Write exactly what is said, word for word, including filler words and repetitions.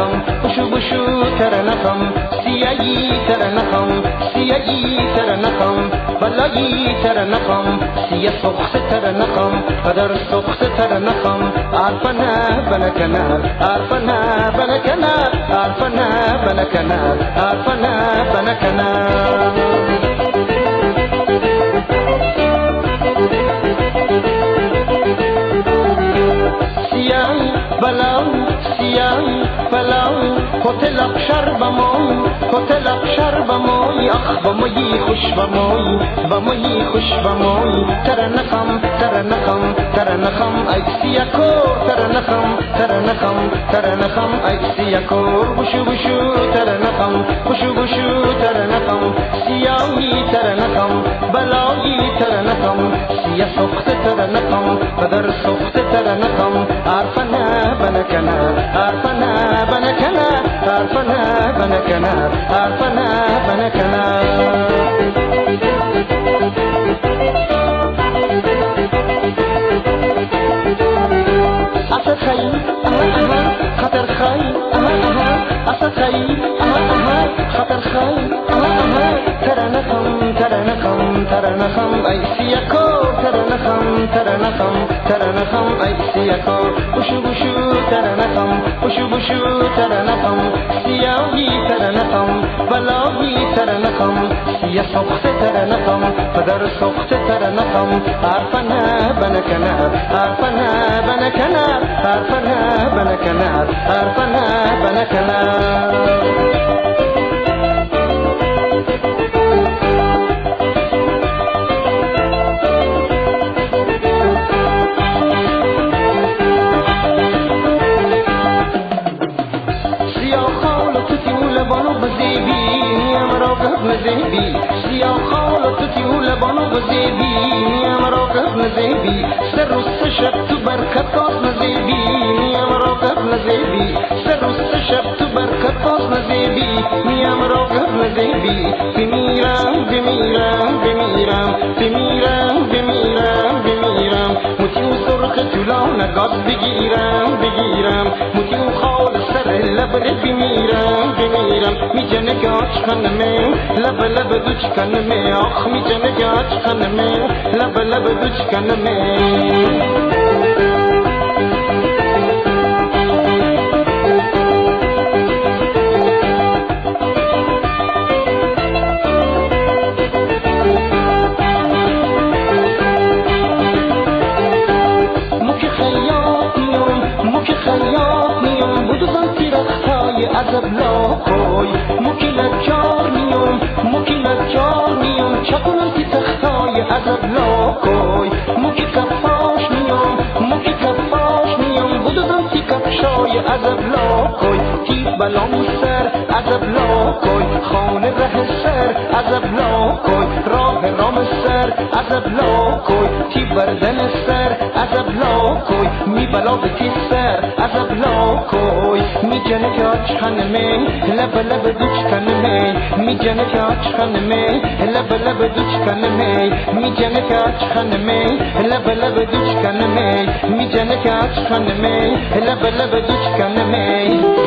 نخم بشو بشو تر نخم سیایی تر نخم سیایی تر نخم بلایی تر نخم سیه سخت تر نخم قدر سخت تر نخم عرفنا بنكنا عرفنا بنكنا عرفنا بنكنا عرفنا بنكنا بلاو سیاه بلاو هتل اقشر بموی هتل اقشر بموی اخ بموی خوش بموی بموی خوش بموی تر نخم تر نخم تر نخم ای سیاکور تر نخم تر نخم تر نخم ای سیاکور بشو بشو تر نخم بشو بشو تر نخم سیاهی تر نخم بلایی تر نخم سیاه سخت تر نخم بدر سخت تر نخم عرفنا بنكنا عرفنا بنكنا عرفنا بنكنا عرفنا بنكنا أسد خي أها أها خطر خي أها أها أسد خي أها أها خطر خي أها أها ترى نخم ترى نخم ترى نخم أي سياكو ترى نخم ترى نخم ترى نخم أي سياكو بشو بشو ترى نخم بشو بشو ترى نخم سياهي ترى نخم بلاهي ترى نخم سيا سخت ترى نخم قدر سخت ترى نخم عرفنا بنكنا عرفنا بنكنا عرفنا بنكنا عرفنا بنكنا نزيبي سيا خالة تيول بانو غزيبي يا مراقب نزيبي سر السشب تبركت قاس نزيبي يا مراقب نزيبي سر السشب تبركت قاس نزيبي يا مراقب نزيبي بميرام بميرام بميرام بميرام بميرام بميرام متيو سرخ تلاونا قاس بگيرام بگيرام متيو خال سر لبر بميرام بميرام ميجنك عشقن من لب لب دوچ کن میں آخ می جن گاچ کن میں لب لب دوچ کن میں مکی خیاط میون مکی خیاط میون بودو زنتی رختای عذب لاکوی مکی لجار میون مکی لجار میون چکنم تی تختای عذب لاکوی مکی کفاش میون مکی کفاش میون بودو زنتی کفشای عذب لاکوی تی بلام سر عذب لاکوی خانه ره سر عذب لاکوی راه رام سر عذب لاکوی تی بردن سر عذب لاکوی می بلا بتی سر عذب لاکوی می جنه که آچخن می لب لب دوچ کن می می جنه که آچخن می لب لب دوچ کن می می جنه که آچخن می لب لب دوچ کن می می جنه که آچخن می لب لب دوچ کن می